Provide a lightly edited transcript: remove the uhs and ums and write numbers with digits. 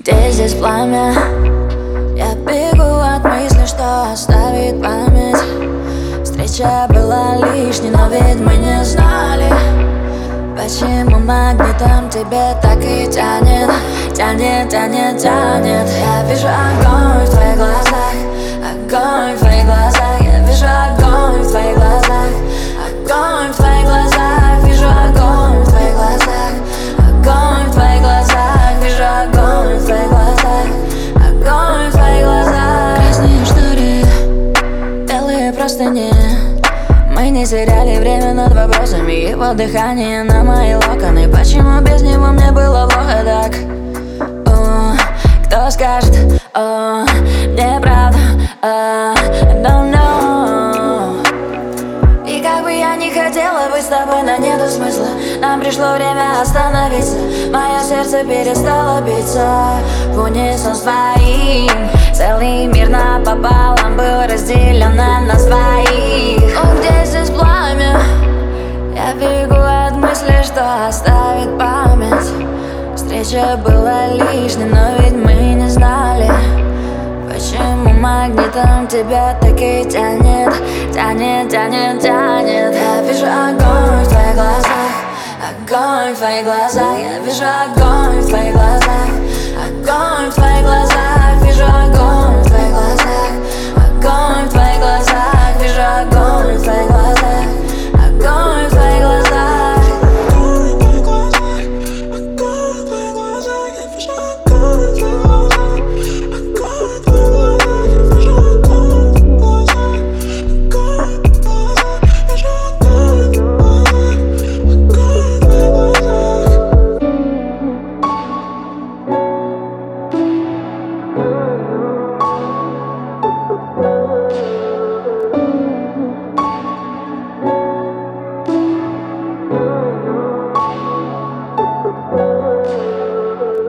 Где здесь пламя? Я бегу от мысли, что оставит память. Встреча была лишней, но ведь мы не знали, почему магнитом тебе так и тянет. Тянет, тянет, тянет. Я вижу огонь в твоих глазах, огонь в твоих глазах. Я вижу огонь в твоих глазах, огонь в твоих глазах. Вижу огонь в твоих глазах, огонь в твоих глазах. Вижу огонь в твоих глазах, огонь в твоих глазах. Красные шторы, белые простыни. Мы не теряли время над вопросами. Его дыхание на мои локоны. Почему без него мне было плохо так? Кто скажет, неправда, don't know. И как бы я не хотела быть с тобой, но нету смысла. Нам пришло время остановиться. Мое сердце перестало биться в унисон с твоим. Целый мир напополам был разделен на нас двоих. О, где здесь пламя? Я бегу от мысли, что оставит память. Встреча была лишней, но ведь мы не знали, почему магнитом тебя так и тянет. Тянет, тянет, тянет. Я вижу огонь в твоих глазах, огонь в твоих глазах. Я вижу огонь в твоих глазах, огонь в твоих глазах.